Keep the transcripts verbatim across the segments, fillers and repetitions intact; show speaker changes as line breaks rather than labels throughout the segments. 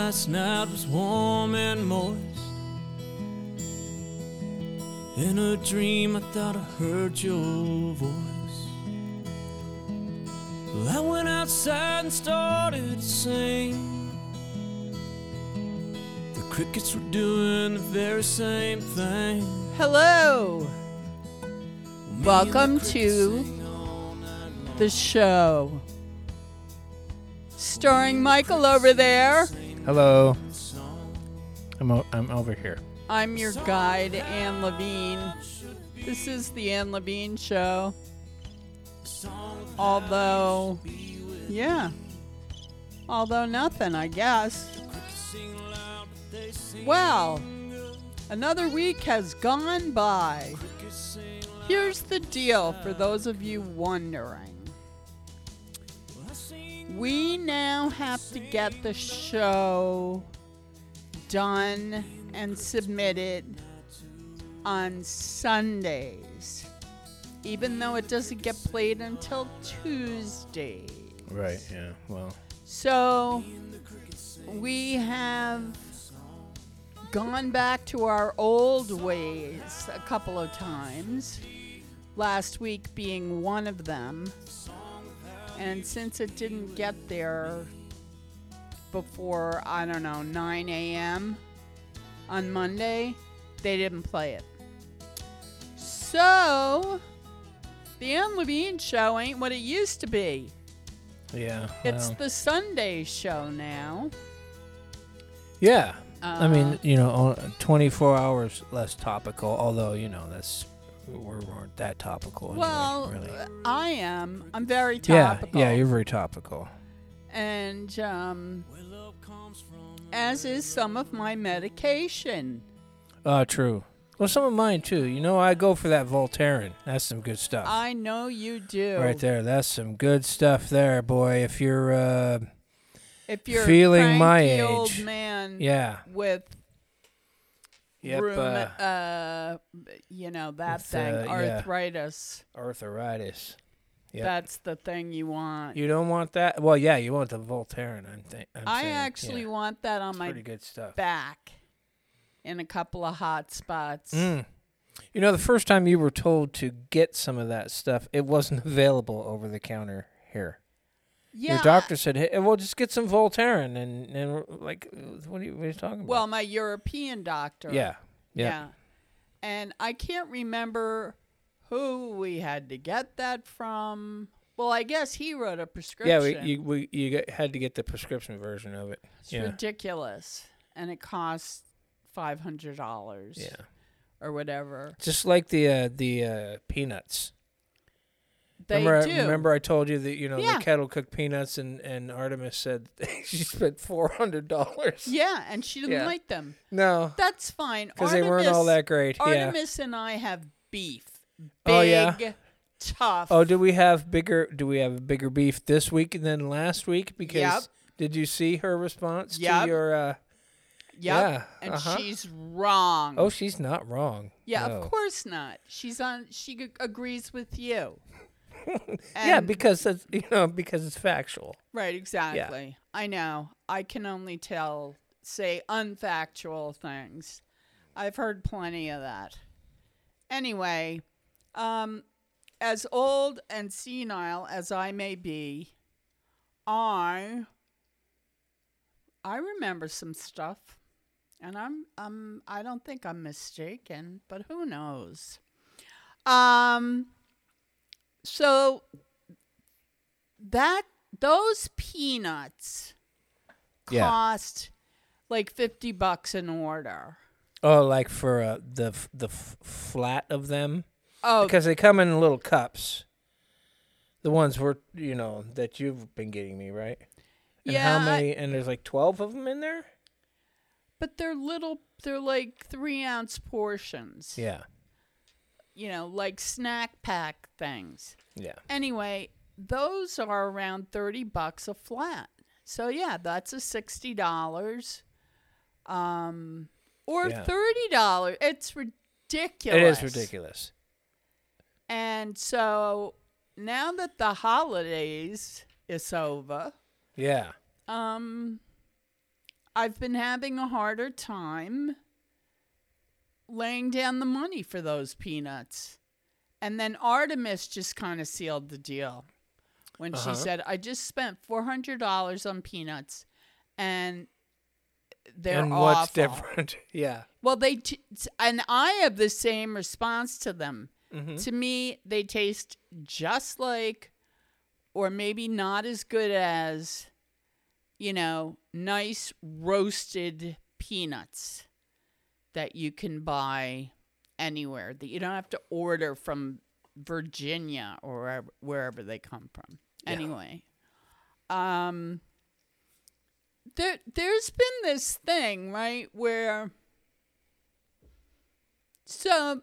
last night was warm and moist. In a dream I thought I heard your voice. Well, I went outside and started to sing. The crickets were doing the very same thing.
Hello. Welcome to the show. Starring Michael over there.
Hello. I'm o- I'm over here.
I'm your guide, Ann Levine. This is the Ann Levine Show. Although, yeah. Although nothing, I guess. Well, another week has gone by. Here's the deal for those of you wondering. We now have to get the show done and submitted on Sundays, even though it doesn't get played until Tuesday.
Right, yeah, well.
So we have gone back to our old ways a couple of times, last week being one of them. And since it didn't get there before, I don't know, nine a.m. on Monday, they didn't play it. So, the Ann Levine Show ain't what it used to be.
Yeah.
It's
well.
the Sunday show now.
Yeah.
Uh,
I mean, you know, twenty-four hours less topical, although, you know, that's, we weren't that topical anyway,
well,
really.
I am. I'm very
Yeah,
topical.
yeah, you're very topical.
And, um, as is some of my medication.
Oh, true. Well, some of mine, too. You know, I go for that Voltaren. That's some good stuff.
I know you do.
Right there. That's some good stuff there, boy. If you're, uh,
If you're
feeling
a
my
cranky old
age.
man
yeah.
with
Yep,
rheum-
uh,
uh, you know, that
with,
thing,
uh, yeah.
arthritis.
arthritis. Yep.
That's the thing you want.
You don't want that? Well, yeah, you want the Voltaren, I'm, th- I'm
I
saying.
actually
yeah.
want that on my
Pretty good stuff.
back in a couple of hot spots.
Mm. You know, the first time you were told to get some of that stuff, it wasn't available over the counter here.
Yeah.
Your doctor said, hey, well, just get some Voltaren. And, and we're like, what are, you, what are you talking about?
Well, my European doctor.
yeah. Yep.
Yeah. And I can't remember who we had to get that from. Well, I guess he wrote a prescription.
Yeah, we, you, we, you got, had to get the prescription version of it.
It's
yeah.
ridiculous. And it costs five hundred dollars.
Yeah.
Or whatever.
Just like the uh, the uh, peanuts.
They
remember,
do.
I, remember I told you that, you know,
Yeah.
the kettle cooked peanuts, and, and Artemis said she spent four hundred dollars.
Yeah, and she didn't
Yeah.
like them.
No.
That's fine.
Because they weren't all that great. Yeah.
Artemis and I have beef. Big,
Oh, yeah?
tough.
Oh, do we have bigger? Do we have bigger beef this week than last week? Because
Yep.
did you see her response
Yep.
to your? Uh,
Yep.
yeah,
And
uh-huh.
she's wrong.
oh, she's not wrong.
yeah,
No.
of course not. She's on. She g- agrees with you.
Yeah,
And-
because it's, you know, because it's factual.
Right, exactly. I know. I can only tell, say, unfactual things. I've heard plenty of that. Anyway, um, as old and senile as I may be, I I remember some stuff, and I'm um I don't think I'm mistaken, but who knows? Um. So that those peanuts
Yeah.
cost like fifty bucks an order.
Oh, like for uh, the f- the f- flat of them,
Oh,
because they come in little cups. The ones were, you know, that you've been getting me, right? And
yeah,
how many? And there's like twelve of them in there.
but they're little. They're like three ounce portions.
Yeah.
You know, like snack pack things.
Yeah.
Anyway, those are around thirty bucks a flat. So yeah, that's a sixty dollars. Um, or
Yeah.
thirty dollars. It's ridiculous.
It is ridiculous.
And so now that the holidays is over,
Yeah.
um, I've been having a harder time laying down the money for those peanuts. And then Artemis just kind of sealed the deal when
Uh-huh.
she said, I just spent four hundred dollars on peanuts and they're
and
awful.
what's different? Yeah.
Well, they t- and I have the same response to them.
Mm-hmm.
To me, they taste just like, or maybe not as good as, you know, nice roasted peanuts that you can buy anywhere, that you don't have to order from Virginia or wherever, wherever they come from.
Yeah.
Anyway, um, there there's been this thing, right, where so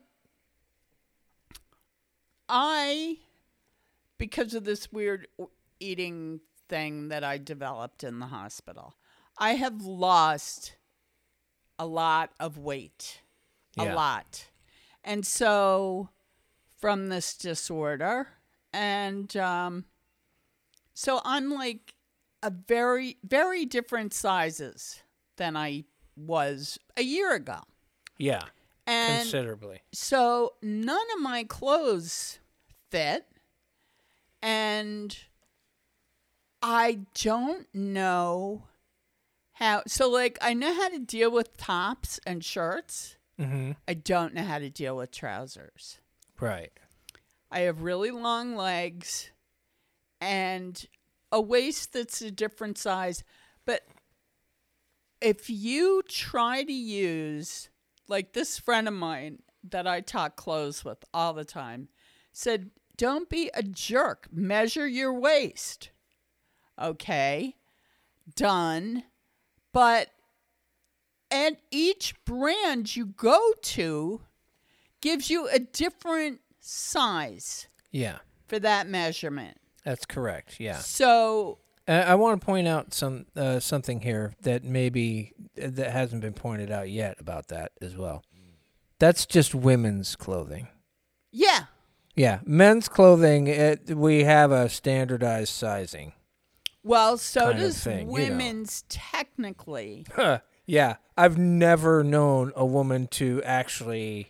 I, because of this weird eating thing that I developed in the hospital, I have lost a lot of weight. A
Yeah.
lot. And so from this disorder, and um, so I'm like a very, very different sizes than I was a year ago.
Yeah.
And
Considerably.
so none of my clothes fit. And I don't know how. So, like, I know how to deal with tops and shirts.
Mm-hmm.
I don't know how to deal with trousers.
Right.
I have really long legs and a waist that's a different size. But if you try to use, like this friend of mine that I talk clothes with all the time, said, don't be a jerk. Measure your waist. Okay. Done. But at each brand you go to gives you a different size
Yeah.
for that measurement.
That's correct. Yeah.
So,
Uh, I want to point out some uh, something here that maybe that hasn't been pointed out yet about that as well. That's just women's clothing.
yeah.
Yeah, men's clothing. It, we have a standardized sizing.
Well, so
Kind of
does
thing, you know.
women's technically.
Huh. Yeah, I've never known a woman to actually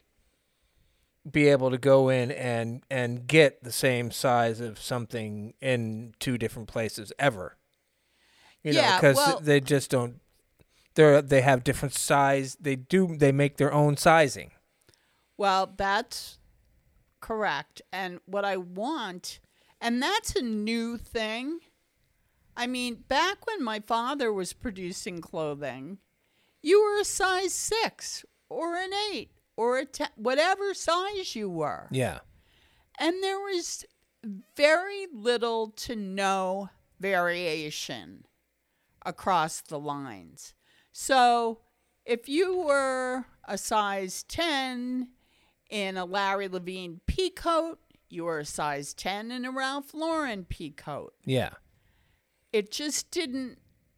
be able to go in and and get the same size of something in two different places ever. You know,
Yeah,
because
well-
they just don't. They they have different size. They do. They make their own sizing.
Well, that's correct. And what I want, and that's a new thing. I mean, back when my father was producing clothing, you were a size six or an eight or a ten, whatever size you were.
Yeah.
And there was very little to no variation across the lines. So if you were a size ten in a Larry Levine pea coat, you were a size ten in a Ralph Lauren pea coat.
Yeah.
It just didn't,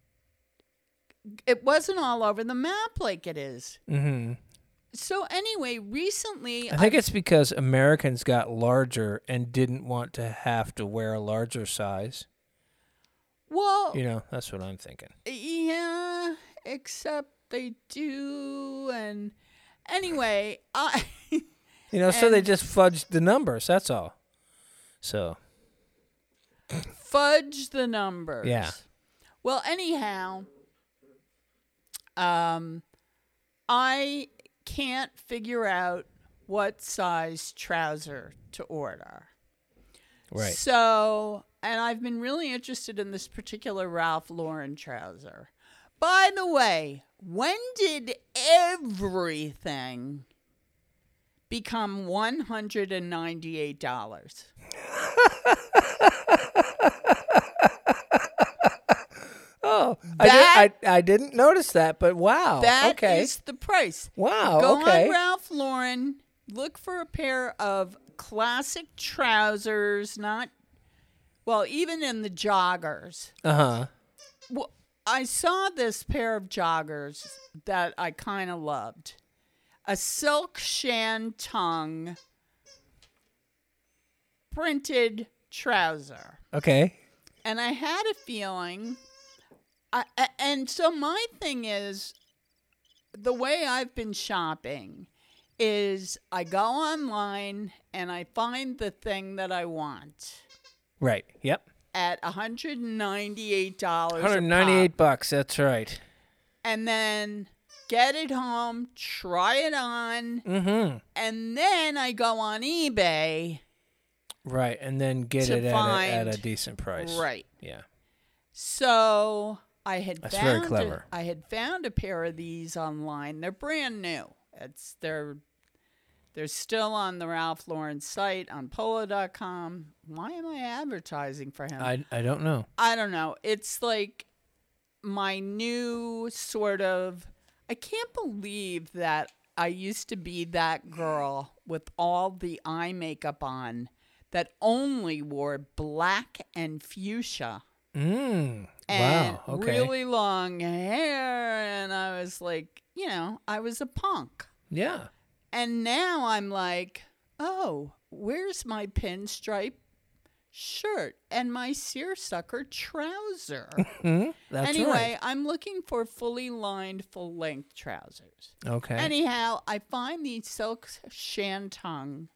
it wasn't all over the map like it is.
Mm-hmm.
So anyway, recently,
I think it's because Americans got larger and didn't want to have to wear a larger size.
well,
You know, that's what I'm thinking.
yeah, except they do. And anyway, I,
You know, so they
And-
just fudged the numbers. That's all. So
fudge the numbers.
Yeah.
Well, anyhow, um, I can't figure out what size trouser to order.
right.
So, and I've been really interested in this particular Ralph Lauren trouser. By the way, when did everything become one hundred ninety-eight dollars?
Oh,
That-
I, did, I I didn't notice that, but wow.
That
okay.
is the price.
wow.
Go
okay.
on Ralph Lauren, look for a pair of classic trousers, not, well, even in the joggers.
Uh huh.
Well, I saw this pair of joggers that I kind of loved. A silk shantung printed trouser.
Okay.
And I had a feeling I, a- and so my thing is, the way I've been shopping is I go online and I find the thing that I want
Right. Yep.
at one hundred ninety-eight dollars.
one hundred ninety-eight bucks. That's right.
And then get it home, try it on,
Mm-hmm.
and then I go on eBay.
Right, and then get
To
it at a,
find-
at a decent price.
Right.
Yeah.
So I had
That's
found
very clever.
A, I had found a pair of these online. They're brand new. It's they're they're still on the Ralph Lauren site on polo dot com. Why am I advertising for him?
I, I don't know.
I don't know. It's like my new sort of. I can't believe that I used to be that girl with all the eye makeup on that only wore black and fuchsia
Mm.
and
Wow. Okay.
really long hair. And I was like, you know, I was a punk.
Yeah.
And now I'm like, oh, where's my pinstripe shirt and my seersucker trouser?
Hmm. That's
Anyway, I'm looking for fully lined, full length trousers.
right. Okay.
Anyhow, I find these silk shantung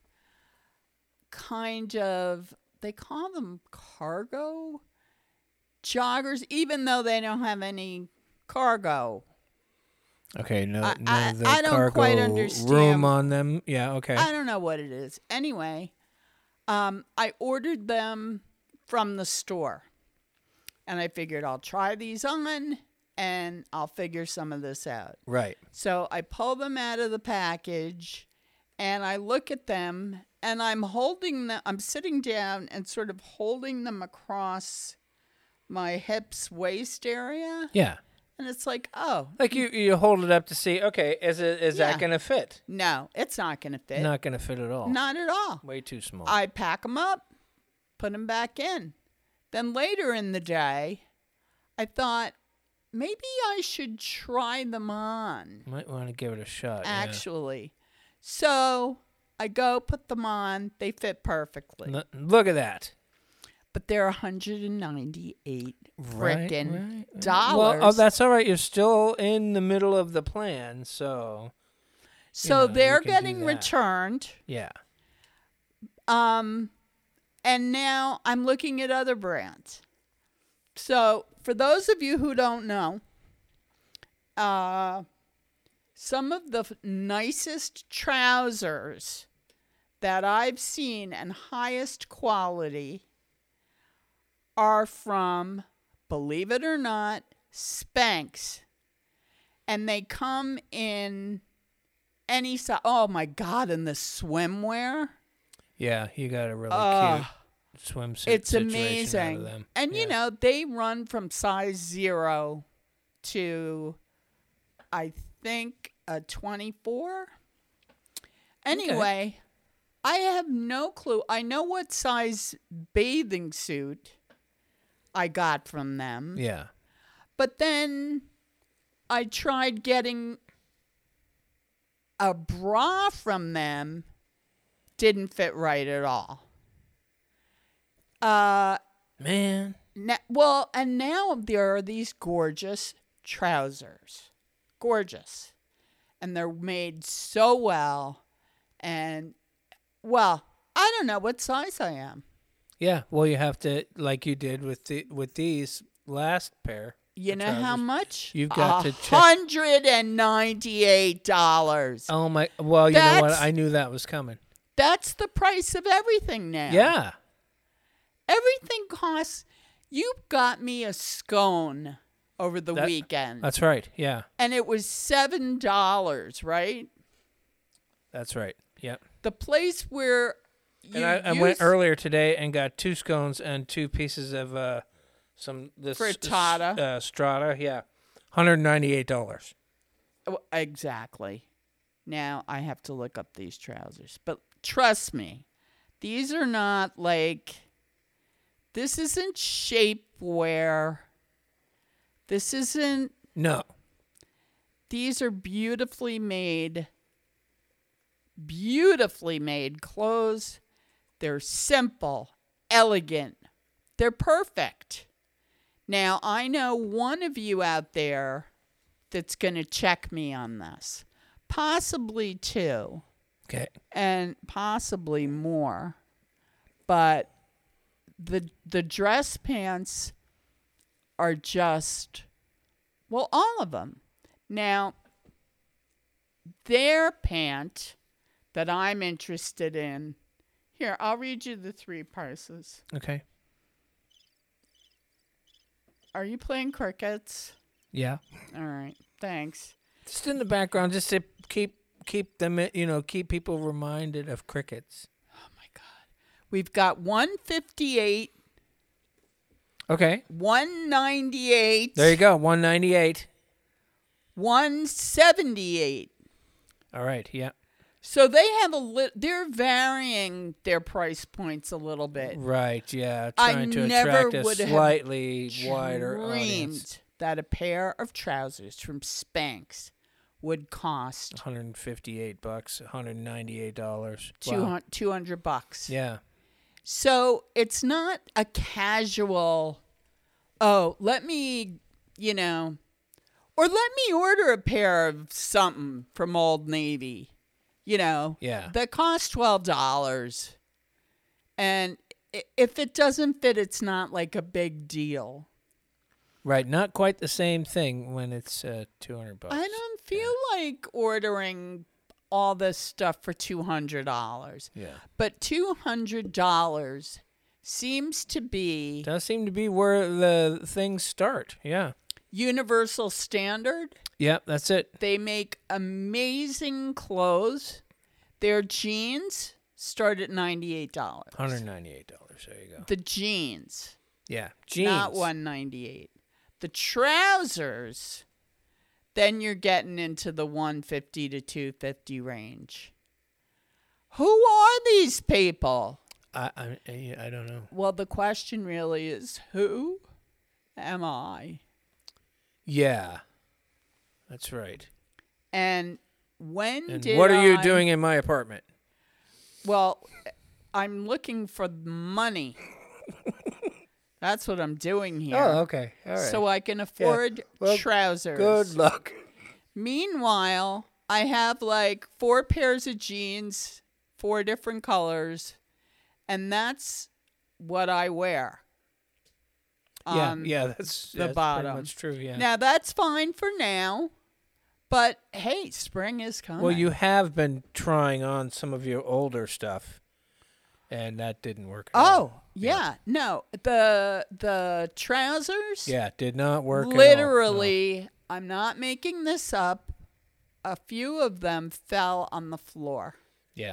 kind of, they call them cargo joggers, even though they don't have any cargo.
okay. No,
I-
none
I-
of the
I don't
cargo
quite understand.
room on them. Yeah. Okay.
I don't know what it is. Anyway, um, I ordered them from the store. And I figured I'll try these on and I'll figure some of this out.
right.
So I pull them out of the package and I look at them and I'm holding them, I'm sitting down and sort of holding them across my hips, waist area.
Yeah.
And it's like, oh,
Like you, you hold it up to see. Okay, is it is
Yeah.
that gonna fit?
no, it's not going to fit.
Not gonna fit at all.
Not at all.
Way too small.
I pack them up, put them back in. Then later in the day, I thought maybe I should try them on,
Might want to give it a shot. yeah.
actually. So I go put them on. They fit perfectly.
L- look at that.
But they're one hundred ninety-eight
Right,
frickin'
right.
dollars.
Well, oh, that's all right. You're still in the middle of the plan, so
so
know, you
they're
can do
getting
that.
returned.
yeah.
Um, and now I'm looking at other brands. So for those of you who don't know, uh, some of the f- nicest trousers that I've seen and highest quality are from, believe it or not, Spanx. And they come in any size. Oh my God, in the swimwear.
Yeah, you got a really
Uh,
cute swimsuit.
It's
situation out of
amazing.
them.
And, you
Yeah.
know, they run from size zero to, I think, a twenty-four. Anyway, I have no clue. I know what size bathing suit I got from them.
Yeah.
But then I tried getting a bra from them. Didn't fit right at all. Uh,
Man.
na- well, and now there are these gorgeous trousers. Gorgeous. And they're made so well. And, well, I don't know what size I am.
Yeah. Well, you have to, like you did with the with these last pair.
You
of
know how
trousers.
much?
You've got to check-
one hundred ninety-eight dollars.
Oh my! Well, you know what?
That's-
I knew that was coming.
That's the price of everything now.
Yeah.
Everything costs. You got me a scone over the
That-
weekend.
That's right. Yeah.
And it was seven dollars, right?
That's right. Yep.
The place where you
And I, I
use-
went earlier today and got two scones and two pieces of uh, some this
Frittata.
Uh, strata. Yeah, one hundred ninety-eight dollars.
Oh, exactly. Now I have to look up these trousers. But trust me, these are not like, this isn't shapewear. This isn't,
No.
these are beautifully made, beautifully made clothes. They're simple, elegant. They're perfect. Now, I know one of you out there that's going to check me on this. Possibly two.
Okay.
And possibly more. But the the dress pants are just, well, all of them. Now, their pant that I'm interested in, here, I'll read you the three prices.
Okay.
Are you playing crickets?
Yeah.
All right, thanks.
Just in the background, just to keep keep them, you know, keep people reminded of crickets.
Oh my God, we've got one fifty-eight,
Okay.
one ninety-eight.
There you go. one ninety-eight.
one seventy-eight.
All right. Yeah.
So they have a li- they're varying their price points a little bit.
Right. Yeah.
I
Trying to
never
attract a
would have
slightly wider
Dreamed
audience.
that a pair of trousers from Spanx would cost
one hundred fifty-eight bucks, one hundred ninety-eight dollars.
two
Wow.
hundred, two hundred bucks.
Yeah.
So it's not a casual, oh, let me, you know, or let me order a pair of something from Old Navy, you know,
Yeah.
that costs twelve dollars. And i- if it doesn't fit, it's not like a big deal.
Right. Not quite the same thing when it's uh, two hundred bucks.
I don't feel like ordering all this stuff for two hundred dollars.
Yeah.
But two hundred dollars seems to be
Does seem to be where the things start. Yeah.
universal standard.
Yep. That's it.
They make amazing clothes. Their jeans start at ninety-eight dollars.
one hundred ninety-eight dollars. There you go.
The jeans,
Yeah. Jeans.
not one ninety-eight. The trousers, then you're getting into the one fifty to two fifty range. Who are these people?
I, I I I don't know.
Well, the question really is, who am I?
Yeah. That's right.
And when
And
did
what are you
I-
doing in my apartment?
Well, I'm looking for money. That's what I'm doing here.
Oh, okay. All right.
So I can afford
Well,
trousers.
good luck.
Meanwhile, I have like four pairs of jeans, four different colors, and that's what I wear.
Yeah,
on
yeah, that's,
the
yeah, that's
bottom.
pretty much true, yeah.
Now, that's fine for now, but hey, spring is coming.
Well, you have been trying on some of your older stuff, and that didn't work at all.
Oh, yeah. No, the the trousers.
Yeah, did not work at all.
Literally, I'm not making this up. A few of them fell on the floor.
Yeah.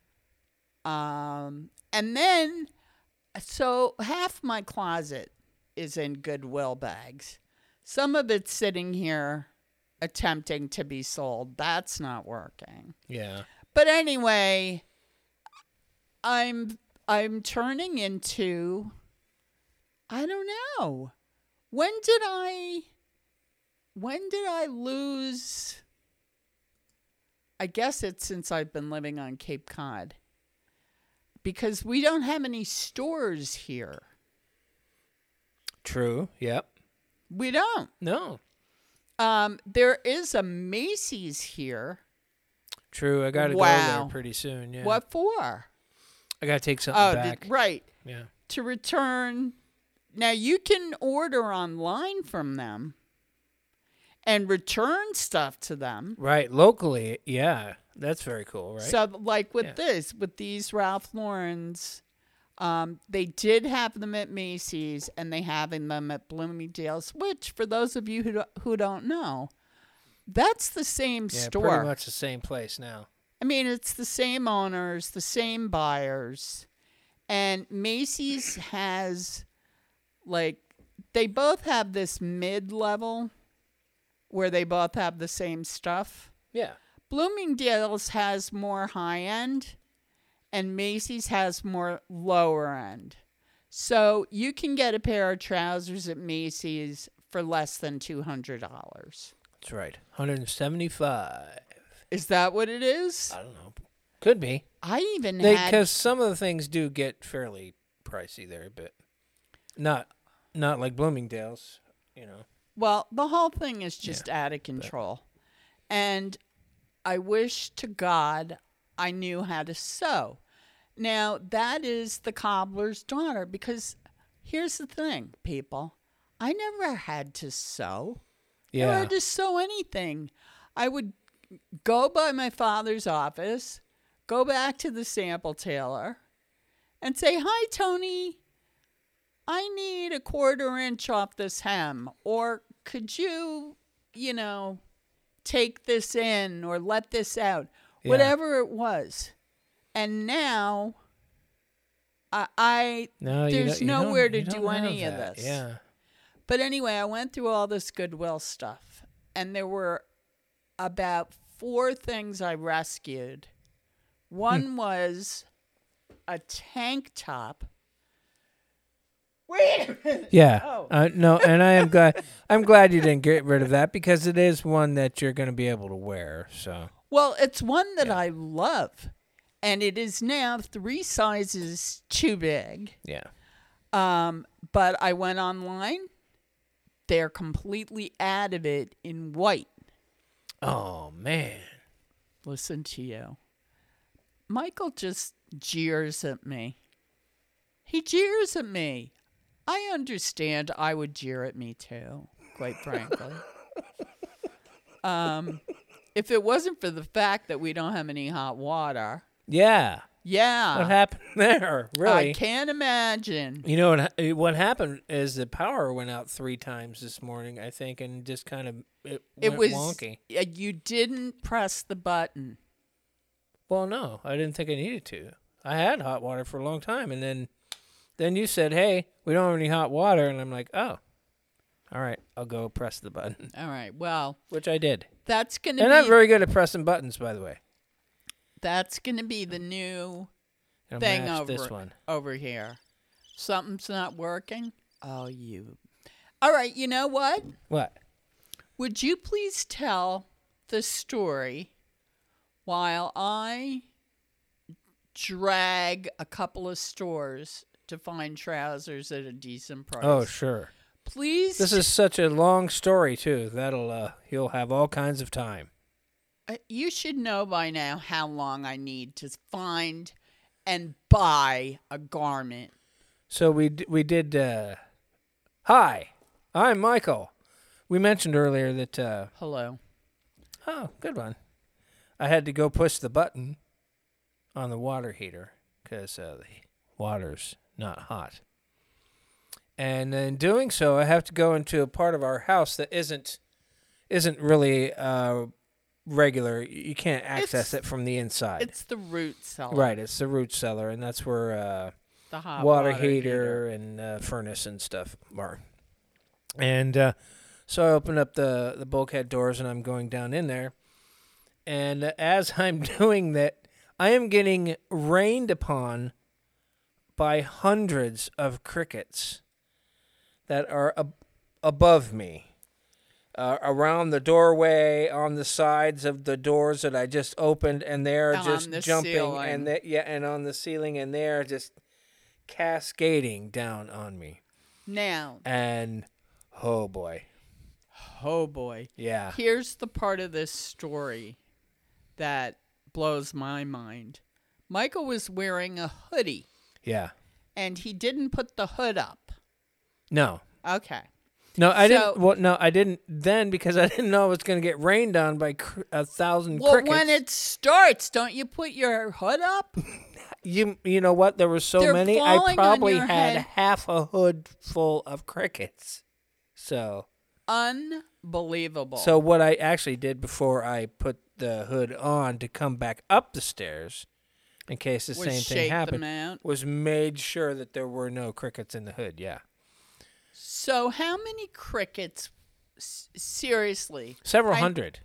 Um, and then, so half my closet is in Goodwill bags. Some of it's sitting here attempting to be sold. That's not working.
Yeah.
But anyway, I'm I'm turning into, I don't know. When did I when did I lose? I guess it's since I've been living on Cape Cod. Because we don't have any stores here.
True. Yep.
We don't.
No.
Um, there is a Macy's here.
True. I got to go
Wow.
there pretty soon. Yeah.
What for?
I got to take something
Oh,
back.
did, right.
Yeah.
To return. Now, you can order online from them and return stuff to them.
Right. Locally, yeah. That's very cool, right?
So, like with
Yeah.
this, with these Ralph Lauren's, um, they did have them at Macy's and they have them at Bloomingdale's, which, for those of you who don't, who don't know, that's the same
yeah,
store.
pretty much the same place now.
I mean, it's the same owners, the same buyers. And Macy's has, like, they both have this mid-level where they both have the same stuff.
Yeah.
Bloomingdale's has more high-end, and Macy's has more lower-end. So you can get a pair of trousers at Macy's for less than two hundred dollars.
That's right. one hundred seventy-five.
Is that what it is?
I don't know. Could be.
I even had...
Because some of the things do get fairly pricey there a bit. Not not like Bloomingdale's, you know.
Well, the whole thing is just yeah, out of control. But. And I wish to God I knew how to sew. Now, that is the cobbler's daughter, because here's the thing, people. I never had to sew. Yeah. I never had to sew anything. I would go by my father's office, go back to the sample tailor, and say, "Hi, Tony, I need a quarter inch off this hem. Or could you, you know, take this in or let this out?" Yeah. Whatever it was. And now, I, I
no,
there's
you
nowhere
you
to do any
that.
of this.
Yeah.
But anyway, I went through all this Goodwill stuff, and there were about four things I rescued. One hmm. was a tank top. Wait a minute.
Yeah.
Oh.
Uh, no, and I am glad. I'm glad you didn't get rid of that, because it is one that you're going to be able to wear. So.
Well, it's one that yeah. I love, and it is now three sizes too big.
Yeah.
Um, but I went online. They're completely out of it in white.
Oh, man.
Listen to you. Michael just jeers at me. He jeers at me. I understand I would jeer at me too, quite frankly. um, if it wasn't for the fact that we don't have any hot water.
Yeah.
Yeah.
What happened there? Really?
I can't imagine.
You know what? What happened is the power went out three times this morning, I think, and just kind of it,
it
went
was
wonky.
Uh, you didn't press the button.
Well, no, I didn't think I needed to. I had hot water for a long time, and then, then you said, "Hey, we don't have any hot water," and I'm like, "Oh, all right, I'll go press the button."
All right, well,
which I did.
That's gonna.
And
be,
I'm very good at pressing buttons, by the way.
That's gonna be the new
I'll
thing over
this one.
over here. Something's not working. Oh, you. All right, you know what?
What?
Would you please tell the story while I drag a couple of stores to find trousers at a decent price?
Oh, sure.
Please.
This is such a long story, too. That'll, uh, you'll have all kinds of time.
Uh, you should know by now how long I need to find and buy a garment.
So we d- we did, uh, hi, I'm Michael. We mentioned earlier that, uh,
hello.
Oh, good one. I had to go push the button on the water heater because uh, the water's not hot. And in doing so, I have to go into a part of our house that isn't isn't really uh, regular. You can't access it's, it from the inside.
It's the root cellar.
Right, it's the root cellar, and that's where uh,
the hot
water,
water
heater,
heater
and uh, furnace and stuff are. And uh, so I open up the, the bulkhead doors, and I'm going down in there. And uh, as I'm doing that, I am getting rained upon by hundreds of crickets that are ab- above me. Uh, around the doorway, on the sides of the doors that I just opened, and they're
on
just
the
jumping,
ceiling.
and they, yeah, and on the ceiling, and they're just cascading down on me.
Now,
and oh boy,
oh boy,
yeah.
Here's the part of this story that blows my mind. Michael was wearing a hoodie.
Yeah,
and he didn't put the hood up.
No.
Okay.
No, I
so,
didn't. Well, no, I didn't then because I didn't know I was going to get rained on by cr- a thousand
well,
crickets.
Well, when it starts, don't you put your hood up?
you you know what? There were so
They're
many. I probably had
head.
half a hood full of crickets. So
unbelievable.
So what I actually did before I put the hood on to come back up the stairs, in case the
was
same
shake
thing happened,
them out.
was made sure that there were no crickets in the hood. Yeah.
So how many crickets, s- seriously?
Several
I,
hundred.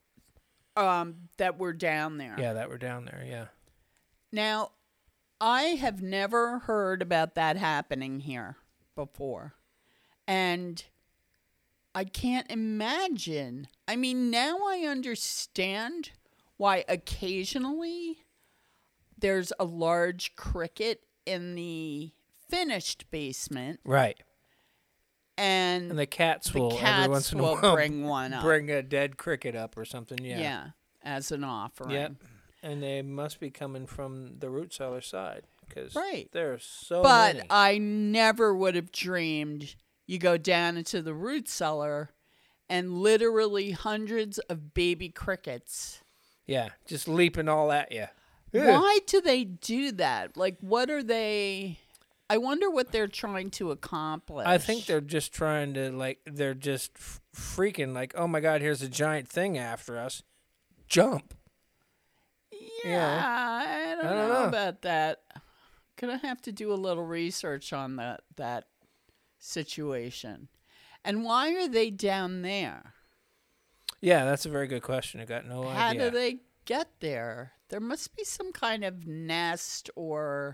Um, that were down there.
Yeah, that were down there, yeah.
Now, I have never heard about that happening here before. And I can't imagine. I mean, now I understand why occasionally there's a large cricket in the finished basement.
Right.
And,
And the cats
the
will
cats
every once in a
will
while
bring one up.
bring a dead cricket up or something. Yeah.
Yeah, as an offering.
Yep. And they must be coming from the root cellar side because
Right.
there's so
But
many.
I never would have dreamed you go down into the root cellar and literally hundreds of baby crickets.
Yeah, just leaping all at you.
Why do they do that? Like, what are they? I wonder what they're trying to accomplish.
I think they're just trying to, like, they're just f- freaking, like, oh my God, here's a giant thing after us. Jump.
Yeah, I don't,
I don't
know,
know.
about that. Gonna have to do a little research on that that situation. And why are they down there?
Yeah, that's a very good question. I got no
How
idea.
do they get there? There must be some kind of nest or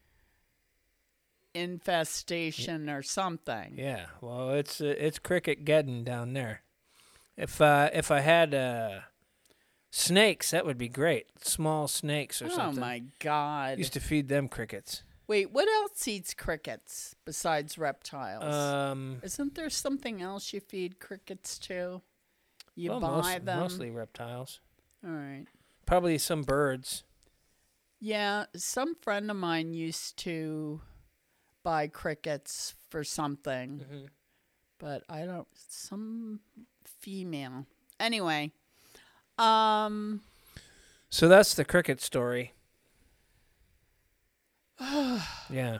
infestation or something.
Yeah, well, it's uh, it's cricket geddon down there. If uh, if I had uh, snakes, that would be great. Small snakes or
Oh
something.
my God.
Used to feed them crickets.
Wait, what else eats crickets besides reptiles?
Um,
Isn't there something else you feed crickets to? You
well,
buy
most-
them?
mostly reptiles.
All right.
Probably some birds.
Yeah, some friend of mine used to buy crickets for something,
Mm-hmm.
but I don't, some female. Anyway, um,
So that's the cricket story. Yeah.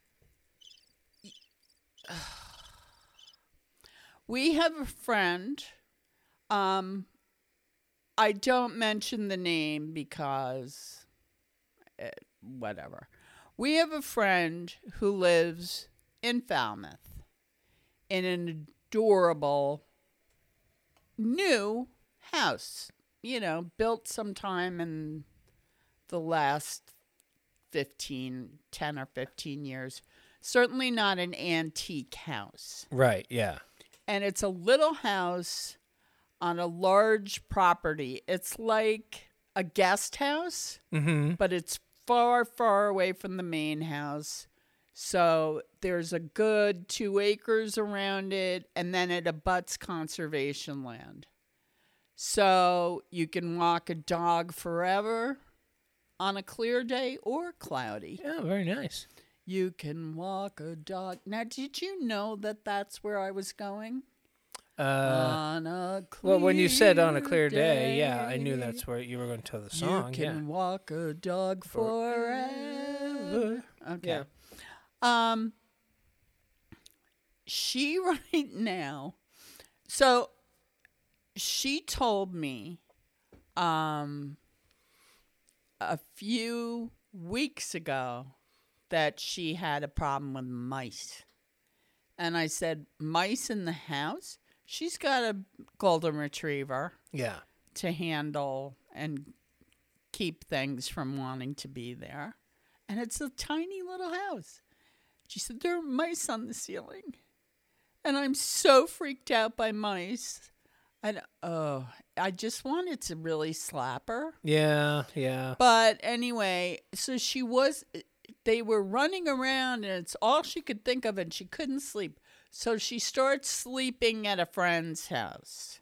we have a friend. Um, I don't mention the name because eh, whatever. We have a friend who lives in Falmouth in an adorable new house, you know, built sometime in the last fifteen, ten or fifteen years. Certainly not an antique house.
Right, yeah.
And it's a little house on a large property. It's like a guest house,
Mm-hmm.
but it's far, far away from the main house. So there's a good two acres around it, and then it abuts conservation land. So you can walk a dog forever on a clear day or cloudy.
Yeah, very nice.
You can walk a dog. Now, did you know that that's where I was going?
Uh,
on a clear
well, when you said on a clear day, yeah, I knew that's where you were going to tell the song.
You can
Yeah.
walk a dog forever. Okay.
Yeah.
Um, she right now, so she told me um, a few weeks ago that she had a problem with mice. And I said, mice in the house? She's got a golden retriever
Yeah.
to handle and keep things from wanting to be there. And it's a tiny little house. She said, there are mice on the ceiling. And I'm so freaked out by mice. And oh, I just wanted to really slap her.
Yeah, yeah.
But anyway, so she was, they were running around and it's all she could think of and she couldn't sleep. So she starts sleeping at a friend's house.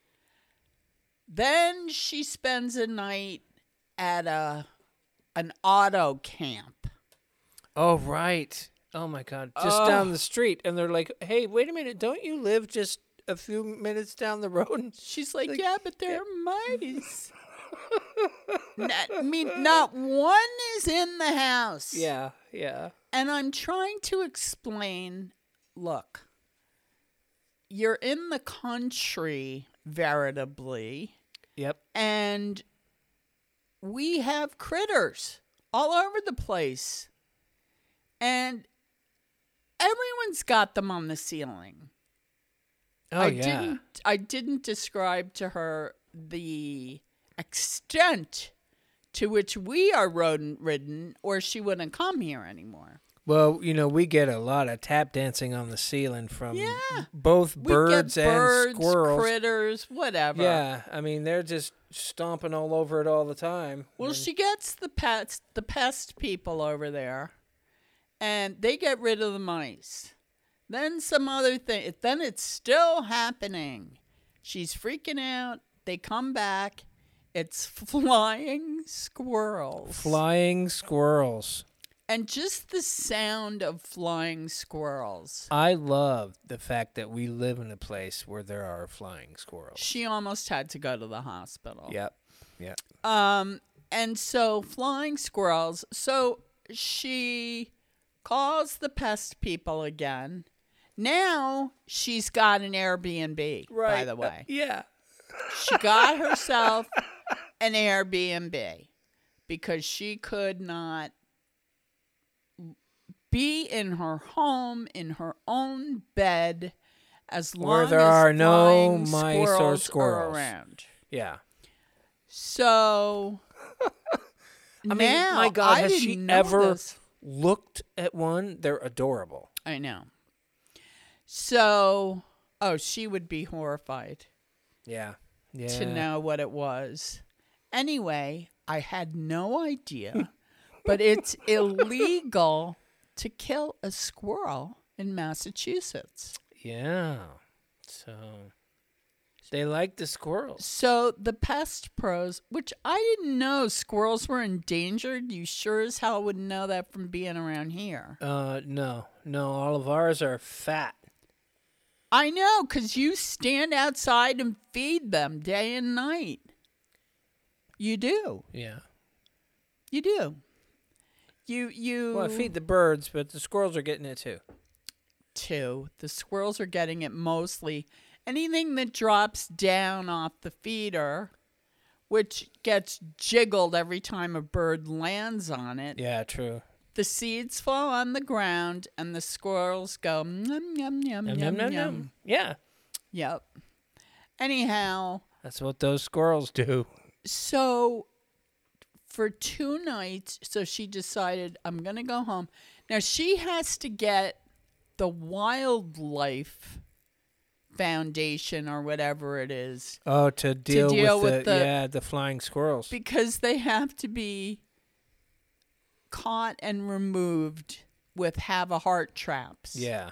Then she spends a night at a an auto camp.
Oh, right. Oh, my God. Just
Oh.
down the street. And they're like, hey, wait a minute. Don't you live just a few minutes down the road?
She's like,
Like,
yeah, but there are mice. not, I mean, not one is in the house.
Yeah, yeah.
And I'm trying to explain, look, you're in the country, veritably,
Yep.
and we have critters all over the place. And everyone's got them on the ceiling.
Oh,
I
yeah.
didn't I didn't describe to her the extent to which we are rodent ridden or she wouldn't come here anymore.
Well, you know, we get a lot of tap dancing on the ceiling from
Yeah.
both
We
birds
get
and
birds,
squirrels.
critters, whatever.
Yeah, I mean, they're just stomping all over it all the time.
Well,
And-
she gets the pets, the pest people over there, and they get rid of the mice. Then some other thing. Then it's still happening. She's freaking out. They come back. It's flying squirrels.
Flying squirrels.
And just the sound of flying squirrels.
I love the fact that we live in a place where there are flying squirrels.
She almost had to go to the hospital.
Yep. Yep.
Um, and so flying squirrels. So she calls the pest people again. Now she's got an Airbnb, by the way.
Uh, yeah.
She got herself an Airbnb because she could not be in her home, in her own bed, as long
Where there
as
are no
flying
mice or
squirrels
squirrels.
are around.
Yeah.
So
I mean,
now,
my God,
I
has
didn't
she
know
ever
this.
looked at one? They're adorable.
I know. So, oh, she would be horrified
Yeah. Yeah.
to know what it was. Anyway, I had no idea, but it's illegal to kill a squirrel in Massachusetts.
Yeah. So they like the squirrels.
So the pest pros, which I didn't know squirrels were endangered. You sure as hell wouldn't know that from being around here.
Uh, no, no. All of ours are fat.
I know, because you stand outside and feed them day and night. You do.
Yeah.
You do. You, you.
Well, I feed the birds, but the squirrels are getting it too.
Too. The squirrels are getting it mostly. Anything that drops down off the feeder, which gets jiggled every time a bird lands on it.
Yeah, true.
The seeds fall on the ground, and the squirrels go, yum, yum, yum, yum, yum, yum.
Yeah.
Yep. Anyhow,
That's what those squirrels do.
so for two nights, so she decided, I'm going to go home. Now, she has to get the Wildlife Foundation or whatever it is,
Oh, to deal,
deal
with,
with
the,
the-
yeah the flying squirrels.
because they have to be caught and removed with have a heart traps.
Yeah.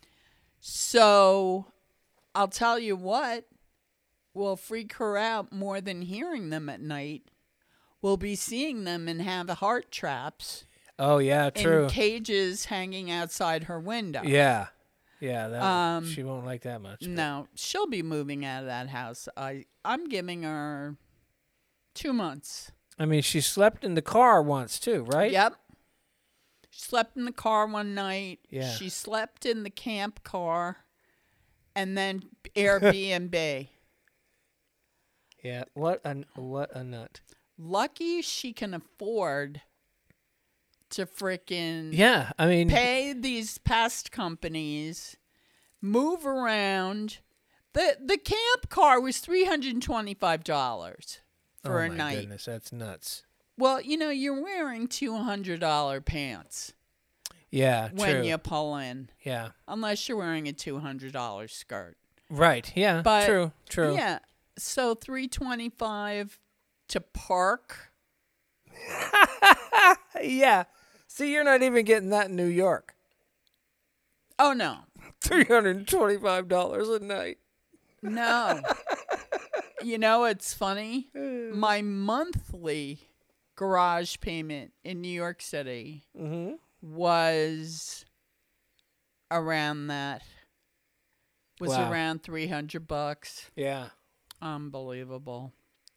So I'll tell you what will freak her out more than hearing them at night. We'll be seeing them and have a heart traps
Oh yeah, true.
in cages hanging outside her window.
Yeah. Yeah. That,
Um,
she won't like that much. but-
No, she'll be moving out of that house. I I'm giving her two months.
I mean, she slept in the car once too, right?
Yep. She slept in the car one night.
Yeah.
She slept in the camp car, and then Airbnb.
Yeah. What a what a nut.
Lucky she can afford to frickin'
Yeah. I mean,
pay these pest companies, move around. The the camp car was three hundred and twenty five dollars for
oh
a
my
night.
goodness, that's nuts.
Well, you know, you're wearing two hundred dollar pants
Yeah.
when
true.
you pull in,
Yeah.
unless you're wearing a two hundred dollar skirt.
Right. Yeah.
But
true. True.
Yeah. So three twenty five to park.
Yeah. See, you're not even getting that in New York.
Oh no.
Three hundred and twenty-five dollars a night.
No. You know, it's funny. My monthly garage payment in New York City
Mm-hmm.
was around that. Was
Wow.
around three hundred bucks.
Yeah.
Unbelievable.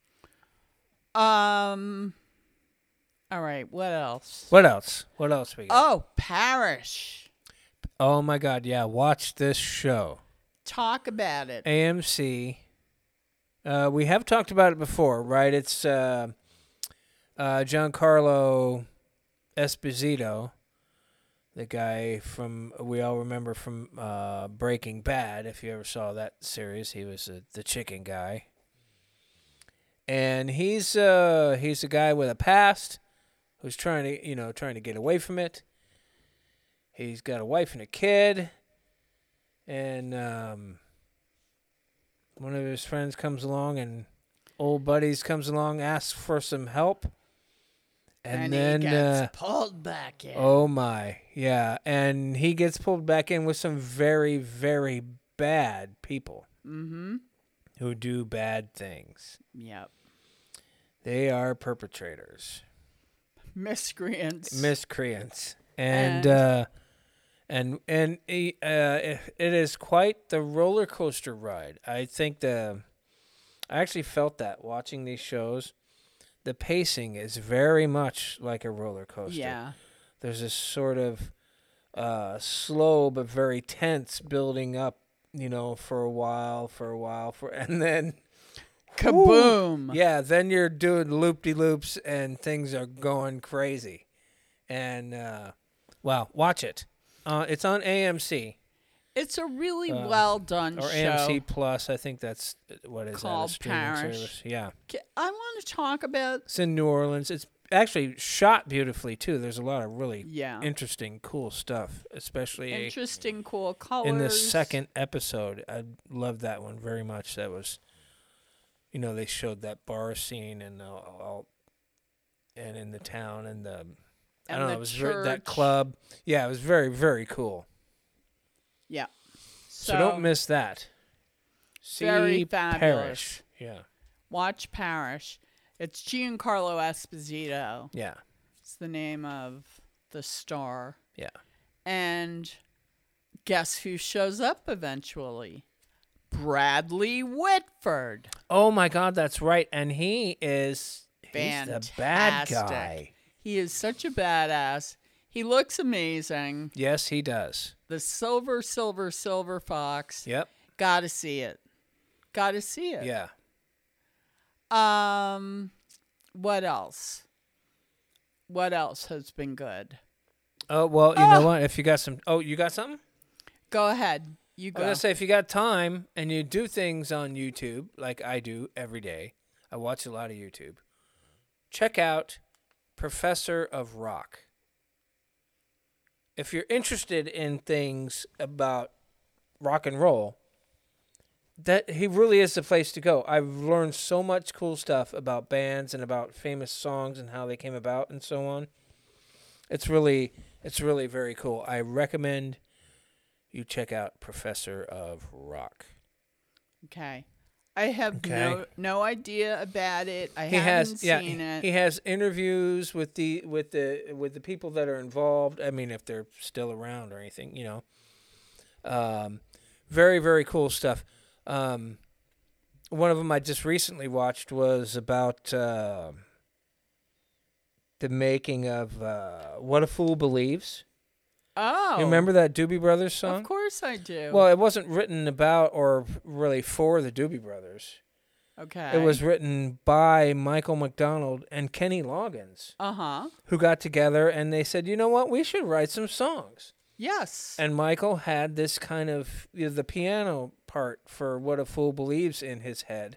Um all right, what else?
What else? What else we got?
Oh, Parish.
Oh my God! Yeah, watch this show.
Talk about it.
A M C. Uh, we have talked about it before, right? It's uh, uh, Giancarlo Esposito, the guy from we all remember from uh, Breaking Bad. If you ever saw that series, he was uh, the chicken guy, and he's uh, he's a guy with a past who's trying to you know trying to get away from it. He's got a wife and a kid, and um, one of his friends comes along, and old buddies comes along, asks for some help, And,
And
then,
he gets
uh,
pulled back in.
oh my, yeah. And he gets pulled back in with some very, very bad people
Mm-hmm.
who do bad things.
Yep.
They are perpetrators,
Miscreants.
miscreants. And,
And-
uh, and, and he, uh, it, it is quite the roller coaster ride. I think the, I actually felt that watching these shows. The pacing is very much like a roller coaster.
Yeah.
There's this sort of uh, slow but very tense building up, you know, for a while, for a while, for and then
Kaboom.
yeah, then you're doing loop-de-loops and things are going crazy. And uh, wow, watch it. Uh, it's on A M C
It's a really
Um,
well done
or
show.
A M C Plus. I think that's what is that, a
Called
streaming
Parish.
service. Yeah,
K- I want to talk about.
it's in New Orleans. It's actually shot beautifully too. There's a lot of really
Yeah.
interesting, cool stuff, especially
Interesting, cool colors.
in the second episode. I loved that one very much. That was, you know, they showed that bar scene and all, all and in the town and the, I
And
don't know,
the
it was very, that
church.
club. Yeah, it was very, very cool.
Yeah.
So, don't miss that. See
Very fabulous.
Parish. Yeah,
Watch Parish. It's Giancarlo Esposito.
yeah,
It's the name of the star.
yeah.
And guess who shows up eventually? Bradley Whitford.
Oh my God, that's right. And he is he's the bad
Fantastic.
guy.
He is such a badass. He looks amazing.
Yes, he does.
The silver, silver, silver fox.
Yep.
Gotta see it. Gotta see it.
Yeah.
Um, what else? What else has been good?
Oh well, you know what? If you got some, oh, you got something?
Go ahead. You
I
go.
was gonna say, if you got time and you do things on YouTube like I do every day, I watch a lot of YouTube. Check out Professor of Rock. If you're interested in things about rock and roll, that he really is the place to go. I've learned so much cool stuff about bands and about famous songs and how they came about and so on. It's really, it's really very cool. I recommend you check out Professor of Rock.
Okay. I have
Okay.
no no idea about it. I
He
haven't
has, yeah,
seen it.
he has interviews with the with the with the people that are involved. I mean, if they're still around or anything, you know. Um, very very cool stuff. Um, one of them I just recently watched was about uh, the making of uh, "What a Fool Believes."
oh.
You remember that Doobie Brothers song?
Of course I do.
Well, it wasn't written about or really for the Doobie Brothers.
okay.
It was written by Michael McDonald and Kenny Loggins,
Uh-huh.
who got together and they said, you know what, we should write some songs.
Yes.
And Michael had this kind of, you know, the piano part for What a Fool Believes in his head.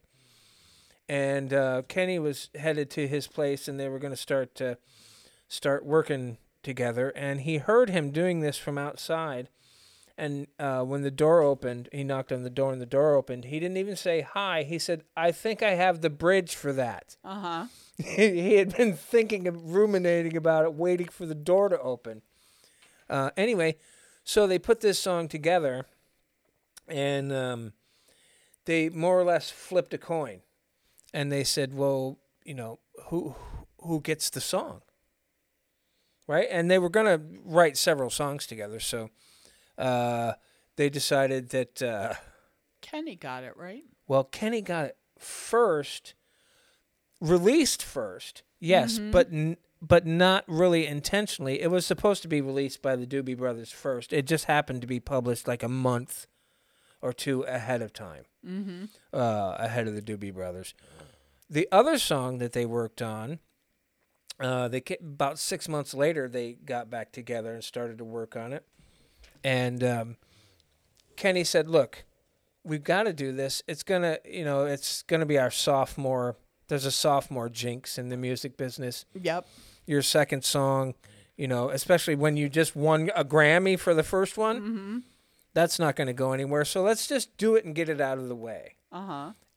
And uh, Kenny was headed to his place and they were going to start to start working together. And he heard him doing this from outside. And uh, when the door opened, he knocked on the door and the door opened. He didn't even say hi. He said, I think I have the bridge for that.
Uh-huh.
He had been thinking and ruminating about it, waiting for the door to open. Uh, anyway, so they put this song together, and um, they more or less flipped a coin. And they said, well, you know, who who gets the song? Right? And they were going to write several songs together, so... Uh, they decided that, uh,
Kenny got it, right?
well, Kenny got it first, released first, yes, but n- but not really intentionally. It was supposed to be released by the Doobie Brothers first. It just happened to be published like a month or two ahead of time,
Mm-hmm.
uh, ahead of the Doobie Brothers. The other song that they worked on, uh, they ca- about six months later, they got back together and started to work on it. And um, Kenny said, look, we've got to do this. It's going to, you know, it's going to be our sophomore. There's a sophomore jinx in the music business.
Yep.
Your second song, you know, especially when you just won a Grammy for the first one,
Mm-hmm.
that's not going to go anywhere. So let's just do it and get it out of the way.
Uh-huh.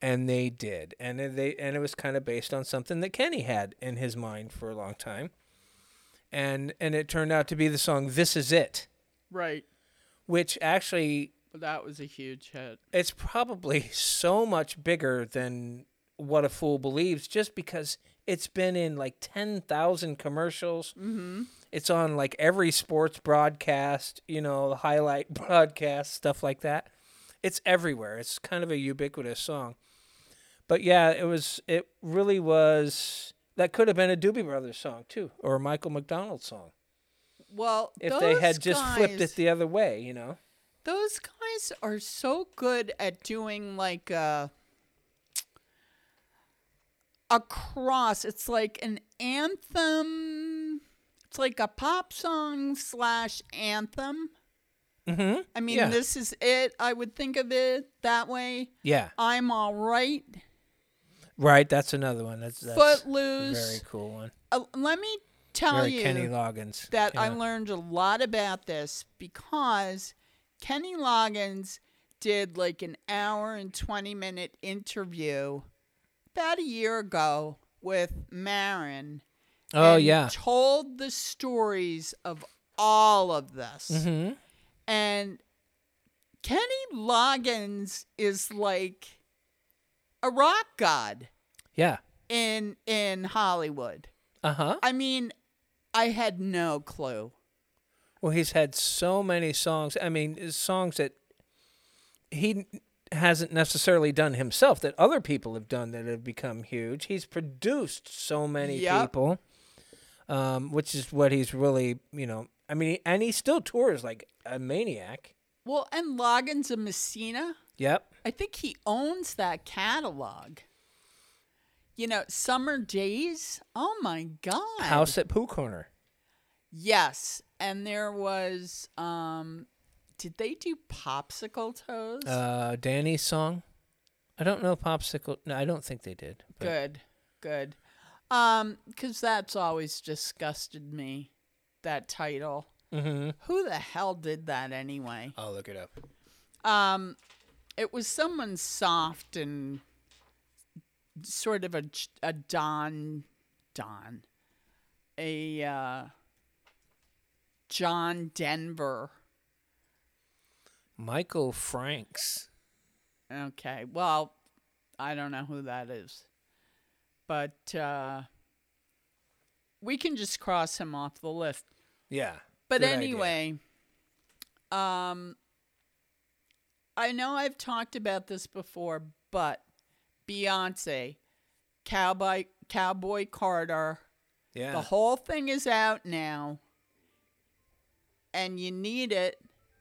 And they did. And it- they and it was kind of based on something that Kenny had in his mind for a long time. And and it turned out to be the song This Is It,
Right.
which actually
That was a huge hit.
it's probably so much bigger than What a Fool Believes, just because it's been in like ten thousand commercials.
Mm-hmm.
It's on like every sports broadcast, you know, highlight broadcast, stuff like that. It's everywhere. It's kind of a ubiquitous song. But yeah, it was, it really was, that could have been a Doobie Brothers song too, or a Michael McDonald song.
Well,
If
those
they had just flipped
guys-
it the other way, you know?
Those guys are so good at doing like a, a cross. It's like an anthem. It's like a pop song slash anthem.
Mm-hmm.
I mean,
Yeah.
This Is It. I would think of it that way.
Yeah.
I'm All Right.
Right, that's another one. That's, that's a
Footloose.
very cool one.
Uh, let me tell
Very
you
Kenny Loggins.
that
you
I
know?
learned a lot about this because Kenny Loggins did like an hour and twenty minute interview about a year ago with Marin.
Oh,
and
yeah.
Told the stories of all of this.
Mm-hmm.
And Kenny Loggins is like a rock god
Yeah.
in in Hollywood.
Uh-huh.
I mean, I had no clue.
Well, he's had so many songs. I mean, songs that he hasn't necessarily done himself, that other people have done that have become huge. He's produced so many
Yep.
people, um, which is what he's really, you know, I mean, and he still tours like a maniac.
Well, and Loggins of Messina,
Yep.
I think he owns that catalog. You know, Summer Days. Oh my God.
House at Pooh Corner.
Yes, and there was. Um, did they do Popsicle Toes?
Uh, Danny's song. I don't know Popsicle. No, I don't think they did. But
Good, good. Um, because that's always disgusted me. That title.
Mm-hmm.
Who the hell did that anyway?
I'll look it up.
Um, it was someone soft and sort of a a Don, Don, a uh, John Denver.
Michael Franks.
Okay, well, I don't know who that is, but uh, we can just cross him off the list.
Yeah.
But
good idea.
anyway, um, I know I've talked about this before, but Beyonce, Cowboy Cowboy Carter,
Yeah.
the whole thing is out now, and you need it.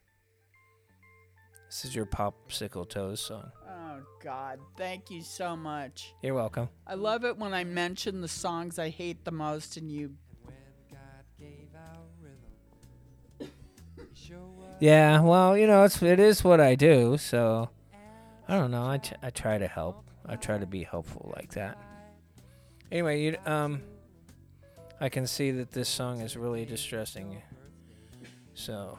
This is your Popsicle Toes song.
Oh God, thank you so much.
You're welcome.
I love it when I mention the songs I hate the most, and you.
Yeah, well, you know, it's it is what I do, so I don't know. I, t- I try to help. I try to be helpful like that. Anyway, you um, I can see that this song is really distressing you. So,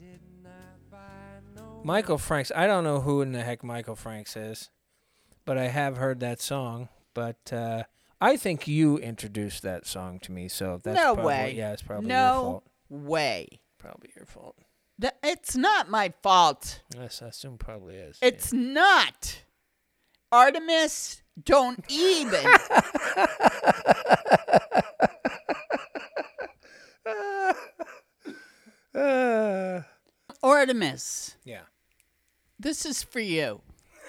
Michael Franks. I don't know who in the heck Michael Franks is, but I have heard that song. But uh, I think you introduced that song to me, so that's
No
probably,
way.
Yeah, it's probably
no
your fault.
way.
Probably your fault.
That, it's not my fault.
Yes, I assume probably is.
It's not. Artemis, don't even.
Uh,
Artemis,
yeah.
this is for you.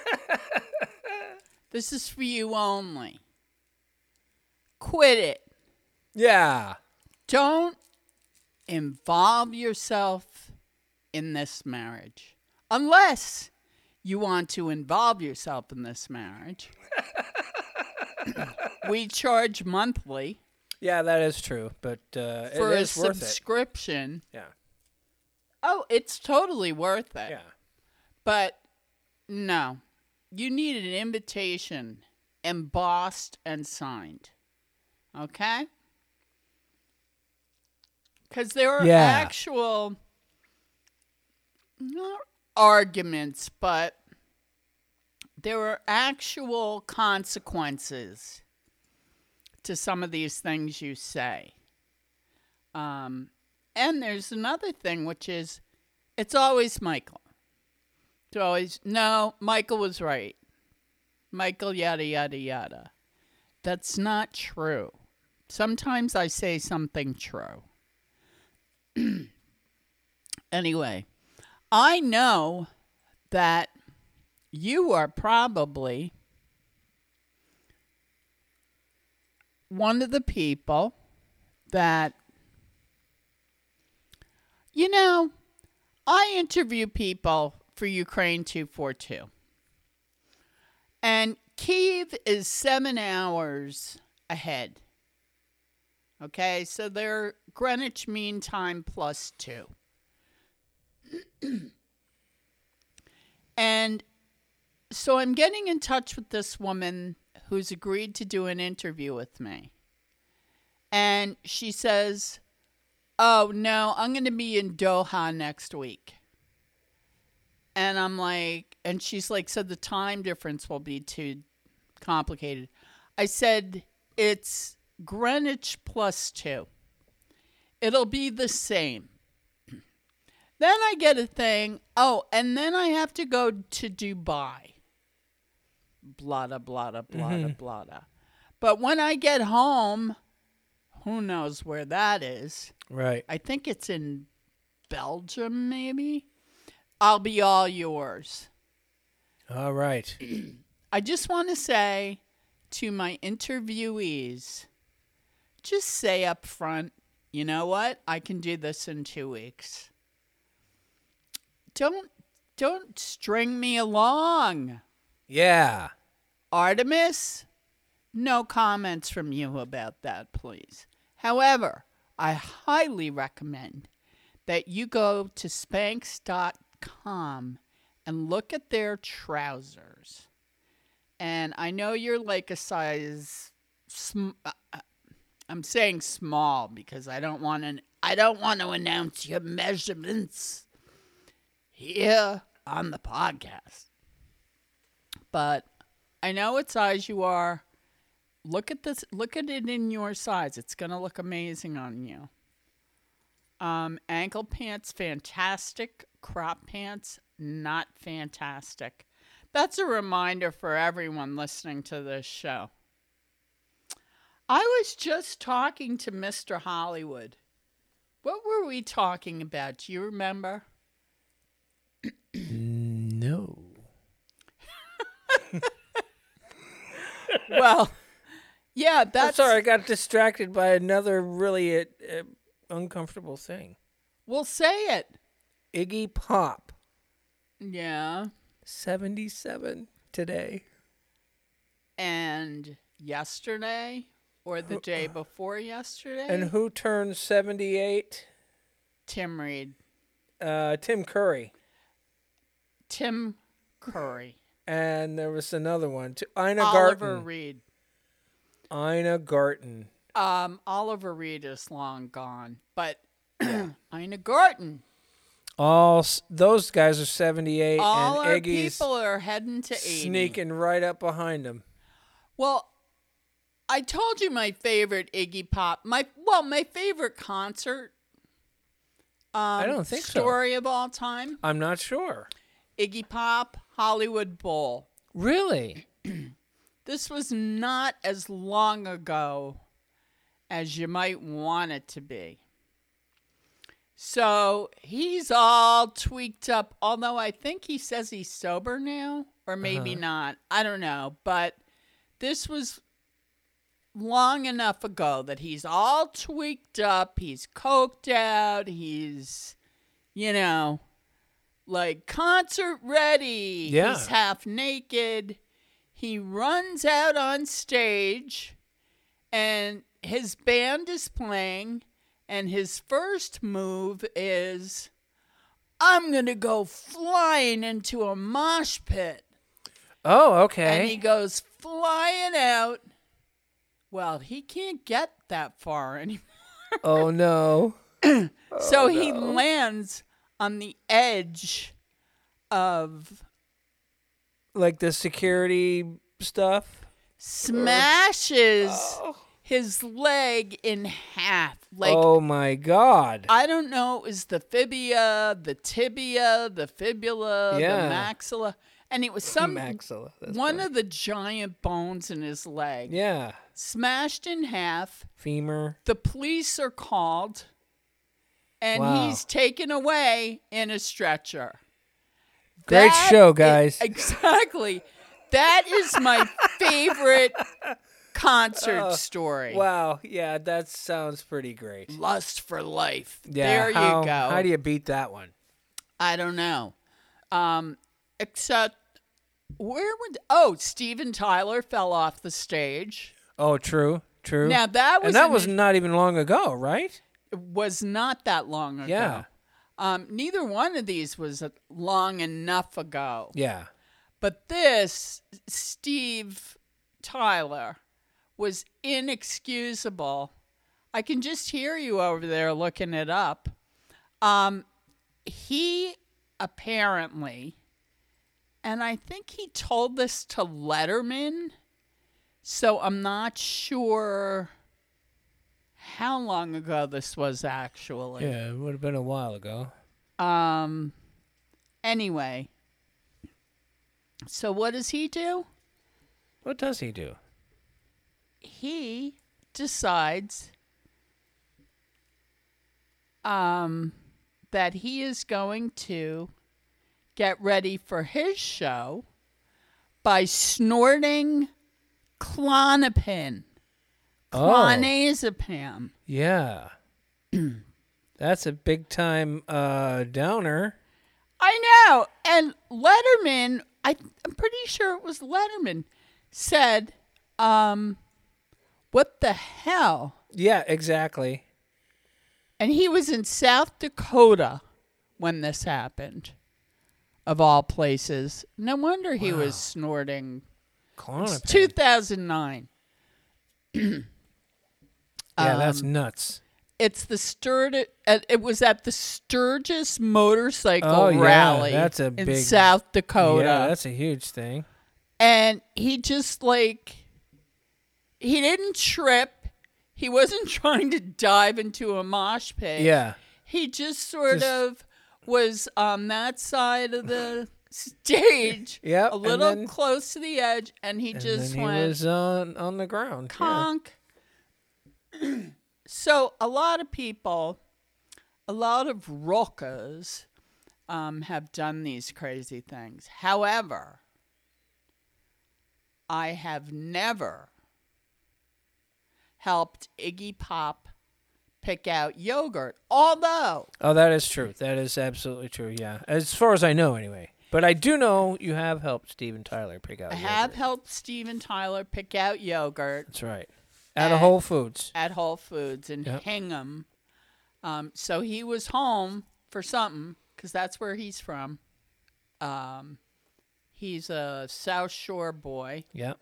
This is for you only. Quit it.
Yeah.
Don't involve yourself in this marriage. Unless you want to involve yourself in this marriage. We charge monthly
Yeah, that is true, but uh,
for
it
a
is worth it.
subscription.
Yeah.
Oh, it's totally worth it.
Yeah.
But no, you need an invitation embossed and signed. Okay? Because there are
Yeah.
actual, not arguments, but there are actual consequences to some of these things you say. Um, and there's another thing, which is it's always Michael. It's always, no, Michael was right. Michael, yada, yada, yada. That's not true. Sometimes I say something true. Anyway, I know that you are probably one of the people that, you know, I interview people for Ukraine two forty-two. And Kyiv is seven hours ahead. Okay, so they're Greenwich Mean Time plus two. And so I'm getting in touch with this woman who's agreed to do an interview with me. And she says, oh, no, I'm going to be in Doha next week. And I'm like, and she's like, so the time difference will be too complicated. I said, it's Greenwich plus two. It'll be the same. Then I get a thing, oh, and then I have to go to Dubai. Blada, blada, blada,
Mm-hmm.
blada. But when I get home, who knows where that is?
Right.
I think it's in Belgium, maybe. I'll be all yours.
All right.
I just want to say to my interviewees, just say up front, you know what? I can do this in two weeks. Don't don't string me along.
Yeah.
Artemis, no comments from you about that, please. However, I highly recommend that you go to Spanx dot com and look at their trousers. And I know you're like a size sm- uh, I'm saying small because I don't want to I don't want to announce your measurements here on the podcast. But I know what size you are. Look at this. Look at it in your size. It's going to look amazing on you. Um, ankle pants, fantastic. Crop pants, not fantastic. That's a reminder for everyone listening to this show. I was just talking to Mister Hollywood. What were we talking about? Do you remember?
No.
Well, yeah,
I'm
that's...
sorry, I got distracted by another really uh, uh, uncomfortable thing.
We'll say it.
Iggy Pop,
Yeah.
seventy-seven today.
And yesterday, or the day before yesterday,
And who turned seventy-eight?
Tim Reed.
Uh, Tim Curry.
Tim Curry.
And there was another one, too. Ina
Oliver
Garten.
Reed.
Ina Garten.
Um, Oliver Reed is long gone, but Ina Garten.
All s- those guys are seventy-eight,
All
and
our
Iggy's
people are heading to eighty.
sneaking right up behind them.
Well, I told you my favorite Iggy Pop. My well, my favorite concert. Um,
I don't think so.
story of all time.
I'm not sure.
Iggy Pop, Hollywood Bowl.
Really?
This was not as long ago as you might want it to be. So he's all tweaked up, although I think he says he's sober now, or maybe
Uh-huh.
not. I don't know. But this was long enough ago that he's all tweaked up. He's coked out. He's, you know, like concert ready.
Yeah.
He's half naked. He runs out on stage and his band is playing. And his first move is, I'm going to go flying into a mosh pit.
Oh, okay.
And he goes flying out. Well, he can't get that far anymore.
Oh, no.
So he lands on the edge of
like the security stuff.
Smashes
Oh.
his leg in half. Like,
oh my God.
I don't know, it was the fibia, the tibia, the fibula,
Yeah.
the maxilla. And it was some
Maxilla. That's
one
funny.
of the giant bones in his leg.
Yeah.
Smashed in half.
Femur.
The police are called. And
Wow.
he's taken away in a stretcher.
Great
That
show,
i-
guys.
exactly. That is my favorite concert
Oh,
story.
Wow. Yeah, that sounds pretty great.
Lust for life.
Yeah.
there
how,
you go.
How do you beat that one?
I don't know. Um, except, where would... Oh, Steven Tyler fell off the stage.
Oh, true. True.
Now, that was...
and that
an-
was not even long ago, right?
was not that long ago.
Yeah.
Um, neither one of these was long enough ago.
Yeah.
But this, Steve Tyler, was inexcusable. I can just hear you over there looking it up. Um, he apparently, and I think he told this to Letterman, so I'm not sure how long ago this was actually.
Yeah, it would have been a while ago.
Um. Anyway. So what does he do?
What does he do?
He decides um that he is going to get ready for his show by snorting Klonopin. Clonazepam.
Yeah. That's a big time uh, downer.
I know. And Letterman, I, I'm pretty sure it was Letterman, said, um, what the hell?
Yeah, exactly.
And he was in South Dakota when this happened, of all places. No wonder he
Wow.
was snorting. It's
Klonopin.
two thousand nine.
Yeah, that's
Um,
nuts.
It's the Sturgis. Uh, it was at the Sturgis Motorcycle
Oh, yeah,
Rally
that's a
in
big-
South Dakota.
Yeah, that's a huge thing.
And he just like, he didn't trip. He wasn't trying to dive into a mosh pit.
Yeah.
He just sort
Just-
of was on that side of the stage,
Yep,
a
and
little
then-
close to the edge, and he
And
just
then he
went
was on, on the ground. Yeah.
conk. So a lot of people, a lot of rockers, um, have done these crazy things. However, I have never helped Iggy Pop pick out yogurt, although
Oh, that is true. That is absolutely true, yeah. As far as I know, anyway. But I do know you have helped Steven Tyler pick out
I have
yogurt.
helped Steven Tyler pick out yogurt
That's right. Out of
And-
Whole Foods.
at Whole Foods in
Yep.
Hingham. Um, so he was home for something, because that's where he's from. Um, he's a South Shore boy.
Yep.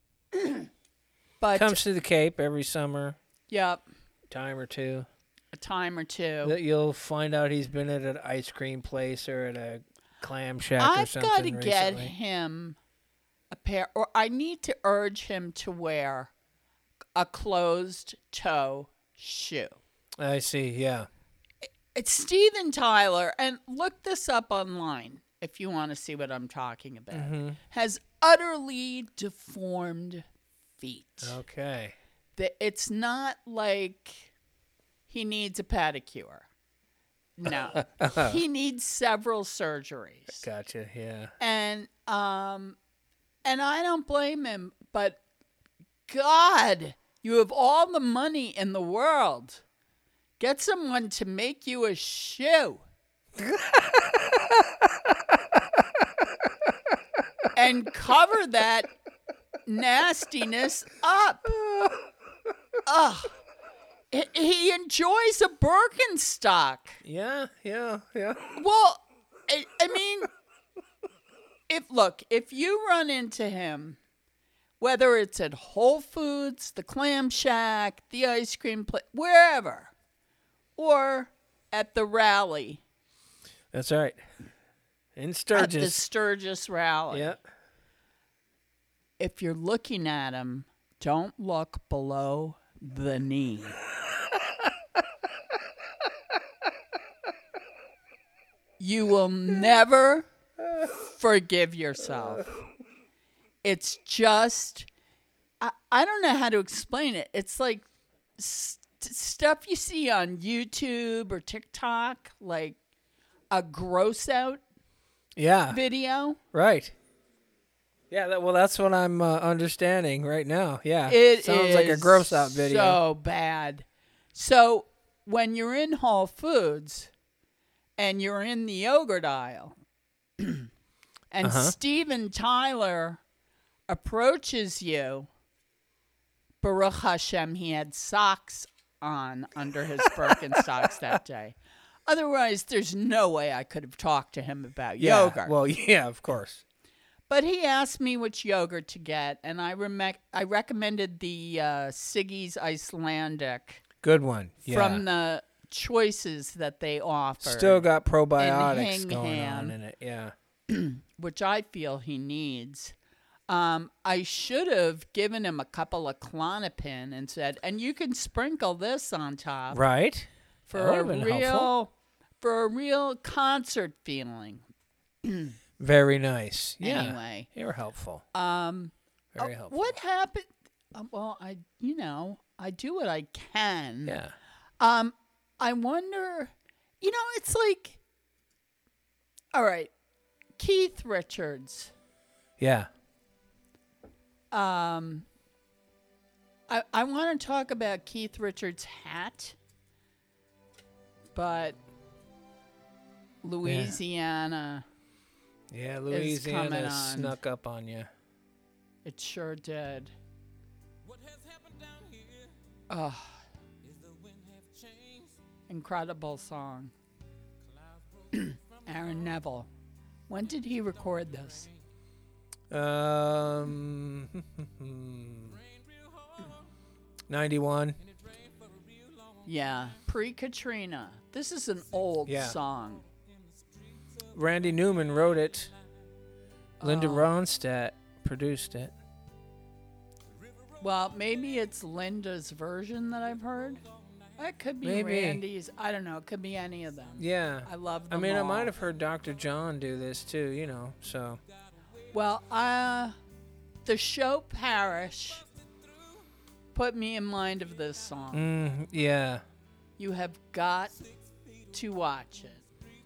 But,
Comes to the Cape every summer,
yep,
time or two.
a time or two.
That you'll find out he's been at an ice cream place or at a clam shack or
I've
something
got to get
recently.
him a pair, or I need to urge him to wear a closed toe shoe.
I see, yeah.
It's Steven Tyler, and look this up online if you want to see what I'm talking about.
Mm-hmm.
Has utterly deformed feet.
Okay.
The, it's not like he needs a pedicure. No, he needs several surgeries.
Gotcha, yeah.
And um and I don't blame him, but God, you have all the money in the world. Get someone to make you a shoe. And cover that nastiness up. Ugh. He- He enjoys a Birkenstock.
Yeah, yeah, yeah.
Well, I, I mean, if look, if you run into him, whether it's at Whole Foods, the Clam Shack, the ice cream place, wherever, or at the rally,
That's right. In
at the
Sturgis.
Sturgis rally,
Yeah.
if you're looking at him, don't look below the knee. You will never forgive yourself. It's just, I, I don't know how to explain it. It's like st- stuff you see on YouTube or TikTok, like a gross out
Yeah.
video.
Right. Yeah, that, well, that's what I'm uh, understanding right now. Yeah.
It
sounds like a
is
gross out video.
so bad. So when you're in Whole Foods and you're in the yogurt aisle and
Uh-huh.
Steven Tyler approaches you, Baruch Hashem, he had socks on under his Birkenstocks that day. Otherwise, there's no way I could have talked to him about
Yeah.
yogurt.
Well, yeah, of course.
But he asked me which yogurt to get, and I rem- I recommended the uh, Siggy's Icelandic
Good one. Yeah.
from the choices that they offer,
Still got probiotics
Hang
going
Ham.
on in it. Yeah.
which I feel he needs. Um, I should have given him a couple of Klonopin and said, and you can sprinkle this on top
Right.
for
That
a
would've been
real
helpful.
for a real concert feeling.
Very nice. Yeah.
Anyway,
They were helpful.
um,
Very
uh,
helpful.
what happened? Um, well, I you know I do what I can.
Yeah.
Um, I wonder. You know, it's like, all right, Keith Richards.
Yeah.
Um, I I want to talk about Keith Richards' hat, but Louisiana,
Yeah,
coming
Louisiana
on.
snuck up on you.
it sure did.
What has happened down here?
Oh,
Is the wind have changed?
incredible song.
Clouds roll from
Aaron Neville. When did he record this?
Um,
rain real hard,
ninety-one.
and it rained for a real long
Yeah, pre-Katrina. This is an old
Yeah.
song.
Randy Newman wrote it. Linda
Oh.
Ronstadt produced it.
Well, maybe it's Linda's version that I've heard. That could be
Maybe.
Randy's. I don't know. It could be any of them.
Yeah.
I love
I
them
mean, I
all.
might have heard Doctor John do this too, you know, so.
Well, uh, the show Parish put me in mind of this song.
Mm, yeah.
You have got to watch it.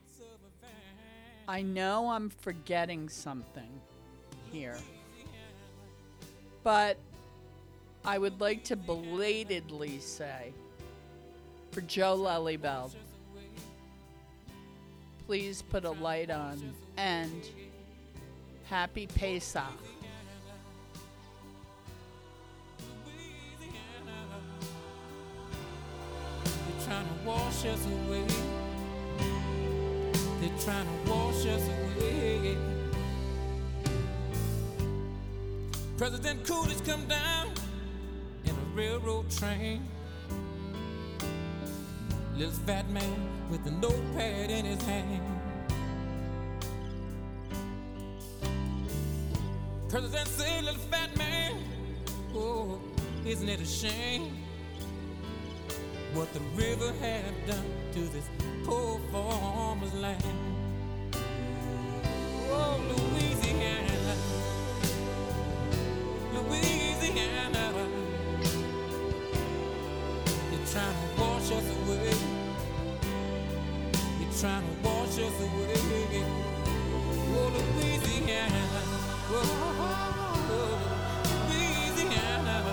I know I'm forgetting something here, but I would like to belatedly say, for Joe Lellybell, please put a light on, and Happy Pesach.
They're trying to wash us away. They're trying to wash us away. President Coolidge come down in a railroad train. Little fat man with a notepad in his hand. President say, little fat man, oh, isn't it a shame what the river have done to this poor farmer's land? Oh, Louisiana, Louisiana, you're trying to wash us away. You're trying to wash us away. Oh, Louisiana, oh, oh, Louisiana,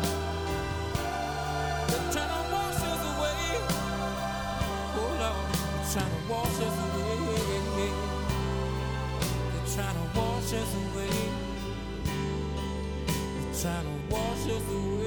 you're trying to wash us away. Oh, Lord, you're trying to wash us away. You're trying to wash us away. You're trying to wash us away.